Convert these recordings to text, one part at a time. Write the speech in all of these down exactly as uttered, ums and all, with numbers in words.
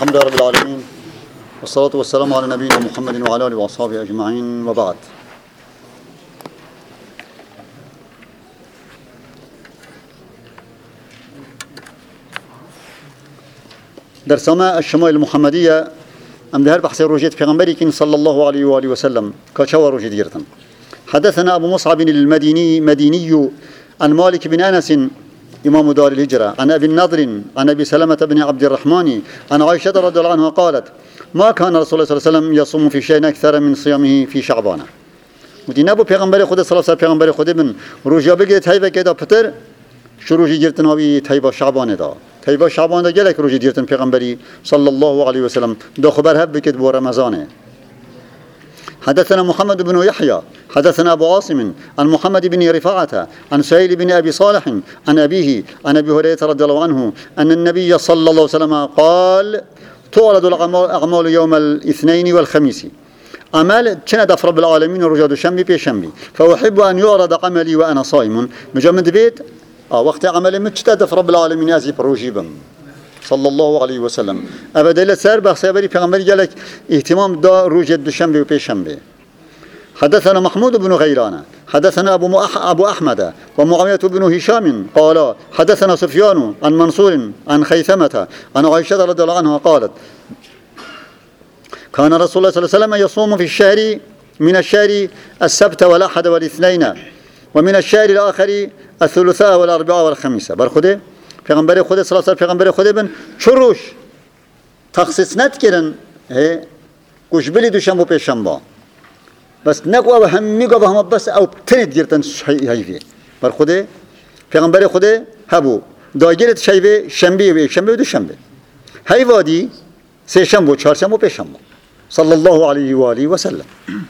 الحمد لله رب العالمين والصلاة والسلام على نبينا محمد وعلى آله وأصحابه أجمعين وبعد. درسما الشمائل المحمدية أم دهر بحث روجيت پیغمبری صلى الله عليه وآله وسلم كشوا روجيت جرتن. حدثنا أبو مصعب المديني مديني عن مالك بن أنس إمام دار الهجرة عن أبي النضر عن أبي سلمة بن عبد الرحمن عن عائشة رضي الله عنها قالت ما كان رسول الله صلى الله عليه وسلم يصوم في شيء أكثر من صيامه في شعبان. ودينا أبو پیغمبر خدا صلى الله عليه وسلم پیغمبر خدا بن روجا بگید هیوا كده پتر شروع جرتن هاوی هیوا شعبان دا هیوا شعبان دا جلك روجي جرتن پیغمبري صلى الله عليه وسلم دا خبر هب بكت بو رمضانه. حدثنا محمد بن يحيى حدثنا أبو عاصم عن محمد بن رفاعة عن سهيل بن أبي صالح عن أبيه عن أبي هريرة رضي الله عنه أن النبي صلى الله عليه وسلم قال تعرض الأعمال يوم الاثنين والخميس أعمال كانت رب العالمين رجال الشنبي بشنبي فأحب أن يعرض عملي وأنا صائم مجمد بيت آه وقت عمل مجتهد رب العالمين أزيب روجيبا صلى الله عليه وسلم أبدا لا سر بخسابري پیغمبر جلك اهتمام دا روجة الشنبه وبيشنبه. حدثنا محمود بن غيلان حدثنا أبو, أبو أحمد ومعاوية بن هشام قال حدثنا سفيان عن منصور عن خيثمة عن عائشة رضي الله عنها قالت كان رسول الله صلى الله عليه وسلم يصوم في الشهر من الشهر السبت والأحد والاثنين ومن الشهر الآخر الثلاثاء والأربعاء والخميس. برخده پیغمبر خود صلی الله علیه و پیغمبر خود بن چروش تخصیص نکردن هی کجبلی دوشنبه پیشنبه بس نگو و هم میگو و هم بس او ترید گرتن هیوی بر خود پیغمبر خود هبو داگیرت شیوه شنبه و شنبه و دوشنبه هی وادی سه شنبه و چهار شنبه و پیشنبه صلی الله علیه و آله و سلم.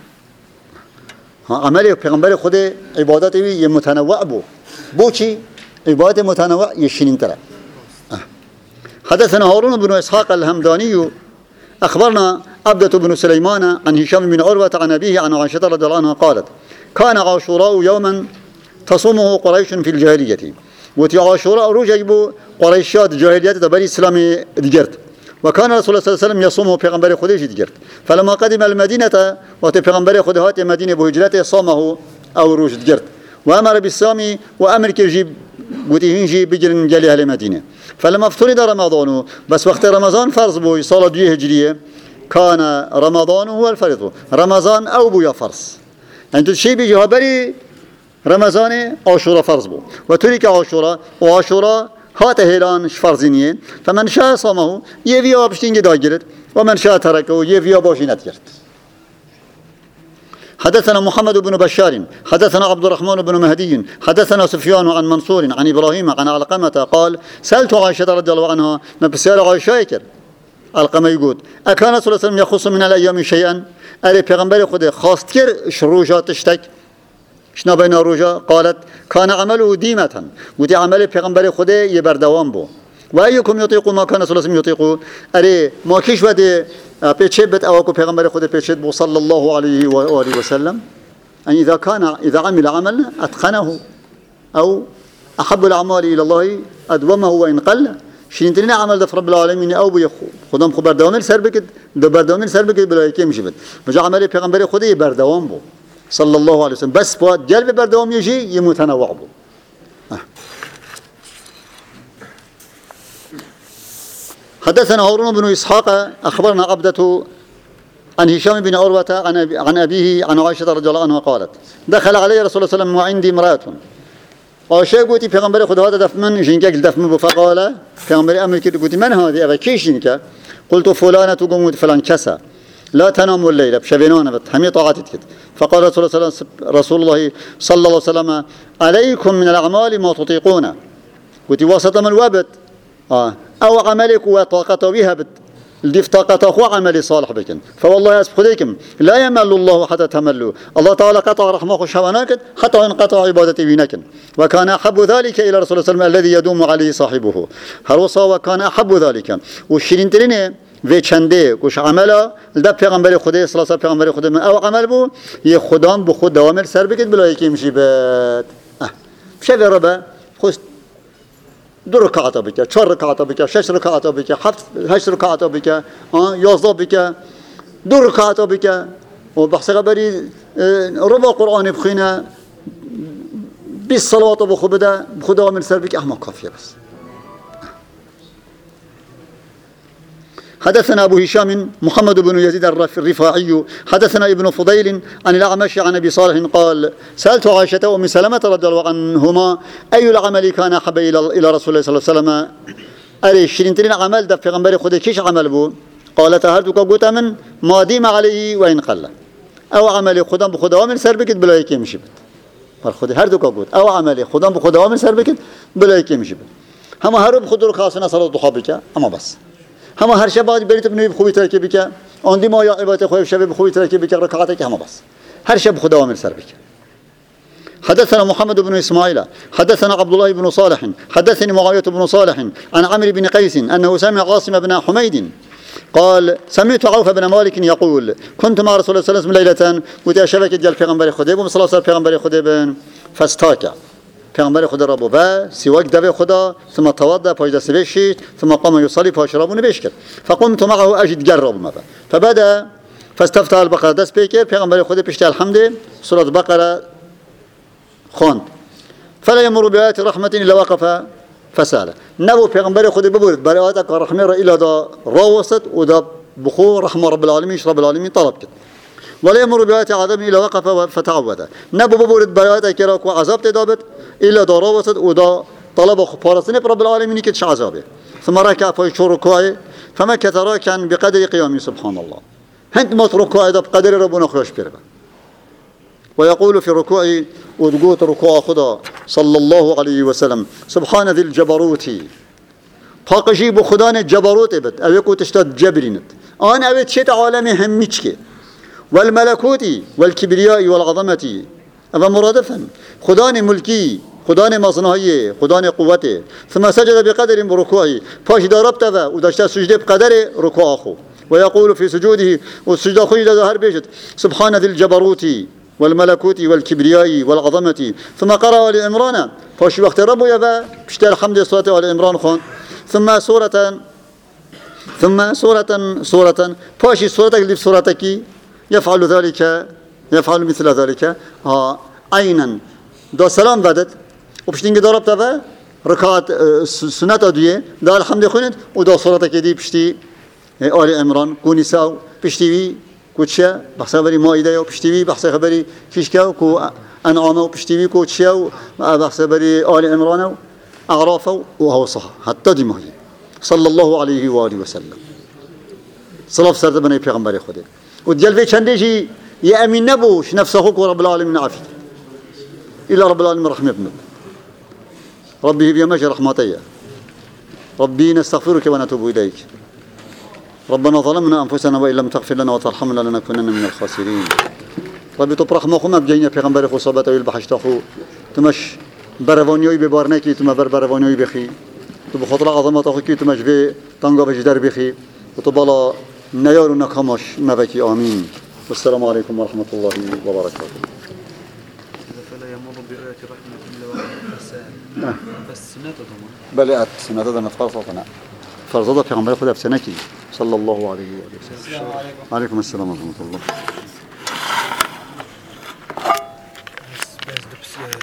ها عمل پیغمبر خود عبادت وی متنوع بو بو چی عبادة متنوع يشين ترى. حدثنا هارون بن إسحاق الهمداني أخبرنا عبدة بن سليمان عن هشام بن عروة عن أبيه عن عائشة رضي الله عنها قالت كان عاشوراء يوما تصومه قريش في الجاهلية وتي عاشوراء رجيبو قريشات جاهلية دبري إسلامي دجرت وكان رسول الله صلى الله عليه وسلم يصومه پیغمبر خودش دجرت فلما قدم المدينة وتي پیغمبر خود هات مدينة بهجرته صامه أو روج دجرت وأمر بالصوم وأمر كيجيب قلت هنجي بجرن جالي أهل المدينة فلما افترض رمضان بس وقت رمضان فرض بو صلاة جيه هجرية كان رمضان هو الفرض رمضان أو بو يا فرض أنت الشيء بيجي هبري رمضان عاشوراء فرض بو وترك عاشوراء وعاشوراء هات هيلان فرضينيه فمن شاء صامه يفيا بشتين داجرت ومن شاء تركه يفيا باشي نتجرت. حدثنا محمد بن بشار حدثنا عبد الرحمن بن مهدي حدثنا سفيان عن منصور عن إبراهيم عن علقمة قال سألت عائشة رضي الله عنها ما بسأل عائشة يكر علقمة يقول أكان صلى الله عليه وسلم يخص من الأيام شيئا ألي پیغمبر خود خاص كر شروجا تشتك شنا بين روجا قالت كان عمله ديمة ودي عمل پیغمبر خود يبردوام بو وأيكم يطيق ما كان صلى الله عليه وسلم يطيق ألي ما كيش ودي پیچبت أوكو پیغمبر خود پیچت بو صلى الله عليه وآله وسلم أن إذا كان إذا عمل عمل أتقنه أو أحب الأعمال إلى الله أدومه وإن قل شينتين عمل دف رب العالمين أو بيخو خدام خبر دوامل سر بكت دبردوامل سر بكت بلا يكيم شبت مجا عمل پیغمبر خود يبردوام بو صلى الله عليه وسلم بس فوات جلب بردوام يجي يمتنوع بو. حدثنا هارون بن إسحاق أخبرنا عبدة عن هشام بن عروة عن عن أبيه عن عائشة رضي الله عنها قالت دخل علي رسول الله صلى الله عليه وسلم وعندي امرأة عائشة قلت پیغمبر خدا هذا دفمن جنكك دفمن فقال پیغمبر أمر كده قلت من هذه أبا كيش جنك قلت فلانة قمت فلان كسا لا تنام الليلة بشبينون بت همي طاعتك فقال رسول الله رسول الله صلى الله عليه وسلم عليكم من الأعمال ما تطيقون قلت وسط من وبت آه أو عملك وطاقته بها بت الدف طاقته هو عمل صالح بكن فوالله أسبقديكم لا يمل الله حتى تملوا الله تعالى قطع رحمه شواناكت حتى انقطع عبادتي بينكن وكان أحب ذلك إلى رسول الله صلى الله عليه وسلم الذي يدوم عليه صاحبه هروصا وكان أحب ذلك والشرين ترينه في چنده كوش عمله ده پیغمبر خدا صلى الله عليه وسلم پیغمبر خدا أو عمل بو يه خدام بخود دوامل سر بكت بلا يكيم شبات اه بشي ربا خوست دو ركعات بك چهار ركعات بك شش ركعات بك هفت هشت ركعات بك اه يازده بك دو ركعات بك وبحث خبري ربع قرآن بخينا بالصلاة بخبدا بخدا من سر بك أحمق كافية بس. حدثنا أبو هشام محمد بن يزيد الرفاعي حدثنا ابن فضيل عن الأعمش عن أبي صالح قال سألت عائشة وأم سلمة رضي الله عنهما أي العمل كان أحب إلى رسول الله صلى الله عليه وسلم ألي شرينتين عمل ده في غنبري خده كيش عمل بو قالت هردك قوتا من ما ديم عليه وإن قل أو عملي خدام بخدا ومن سر بكت بلا يكيم شبت خدي هردك قوت أو عملي خدام بخدا ومن سر بكت بلا يكيم شبت هم هرب خدور خاصنا صلاة الضحى بك أما بس هم هر شب بعد بريت بنوي بخوي تركي بك عندي ما يا عبادة خوي شب بخوي تركي بك ركعتك هم بس هر شب خدا ومن سر بك. حدثنا محمد بن إسماعيل حدثنا عبد الله بن صالح حدثني معاوية بن صالح عن عمرو بن قيس أنه سمع عاصم بن حميد قال سمعت عوف بن مالك يقول كنت مع رسول الله صلى الله عليه وسلم ليلة وتشبك جل پیغمبر خدا و صلى الله عليه پیغمبر خدا بن فاستاك پیغمبر خدا را با سواک دو خدا ثم توضأ پاش دست بشید ثم قام يصلي پاش را بنش کرد فقمت معه اجد جرب ما فبدا فاستفتح البقره دست بکر پیغمبر خدا پشت الحمد سوره بقره خواند فلا يمر بآيات رحمة إلا وقف فسأل نبو پیغمبر خدا ببرد برای آیات رحمه را إلا دا راوست و دا بخو رحمه رب العالمين رب العالمين طلب کرد ولا يمر بآيات عذاب إلا وقف فتعود نبو ببرد برای آیات کراک و عذاب تدابت إلا دا راوست و دا طلب خبارتني رب العالمين كتش عذابه ثم ركع في ركوعه فمكث راكعا بقدر قيامه سبحان الله هند ما ركوعه دا بقدر ربنا خوش بيربه ويقول في ركوعه ودقوت ركوع خدا صلى الله عليه وسلم سبحان ذي الجبروت پاکشی بو خدا نه جبروت بد اوی کو تشتاد جبرینت آن اوی چه عالم همیچ که والملكوتی والكبریاء والعظمتی اما مرادفا خدا نه ملکی خدا نه مصنعی خدا نه قوته ثم سجد بقدر ركوعه پاش داربت و داشت سجده بقدر ركوع خو ويقول في سجوده والسجده خو ظاهر بيجت سبحان ذي الجبروت والملكوت والكبرياء والعظمة ثم قرأ آل عمران فاش وقت ربو يبا بشتى الحمد صلاة آل عمران خون ثم سورة ثم سورة سورة فاش سورة اللي في سورتك يفعل ذلك يفعل مثل ذلك ها عينا دا سلام بدت وبشتينج ضربت با ركعات سنة أدوية دا الحمد خوند ودا سورتك دي بشتي آل عمران كونيساو بشتي كوتشا بحث خبري مائدة وبشتوي بحث خبري فيشكا وكو أنعام وبشتوي كوتشا بحث خبري آل عمران أعراف وهو صح حتى دي مهي صلى الله عليه وآله وسلم صلاة سرد بني پیغمبر خدا وديال في چنده جي يأمين نبوش نفسه كو رب العالمين عافية إلا رب العالمين رحمة ابنه ربي بيماش رحمتي ربي نستغفرك ونتوب إليك ربنا ظلمنا أنفسنا وإن لم تغفر لنا وترحمنا لنكونن من الخاسرين ربي تبرخ ما خما بجينا پیغمبر خو صحبت ويل بحشت خو تمش بروانيوي ببارنه کی تم بر بروانيوي بخي تو بخاطر عظمت خو کی تمش به تنگا بجدر بخي وتو بالا نيار و نكمش مبكي آمين والسلام عليكم ورحمة الله وبركاته. فلا يمر بآيات رحمة إلا وقد بس سنة ضمان بلعت سنة ضمان فرصتنا فرصة پیغمبر خدا في سنة صلى الله عليه وسلم. السلام عليكم. وعليكم السلام ورحمة الله.